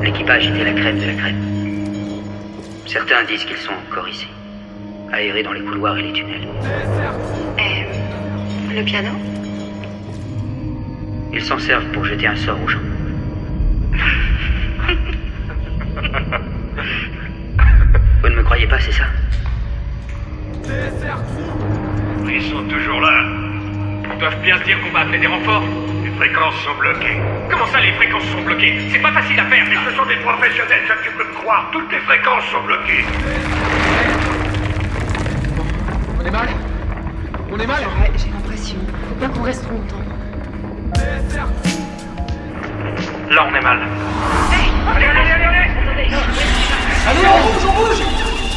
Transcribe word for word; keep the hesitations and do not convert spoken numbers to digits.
L'équipage était la crème de la crème. Certains disent qu'ils sont encore ici, aérés dans les couloirs et les tunnels. Et le piano? Ils s'en servent pour jeter un sort aux gens. Vous ne me croyez pas, c'est ça? Ils sont toujours là. Ils doivent bien se dire qu'on va appeler des renforts. Les fréquences sont bloquées. Comment ça, les fréquences sont bloquées? C'est pas facile à faire, Mais ça. ce sont des professionnels, ça tu peux me croire. Toutes les fréquences sont bloquées. On est mal? On est mal? Ouais, j'ai l'impression. Faut pas qu'on reste longtemps. Là, on est mal. Allez, allez,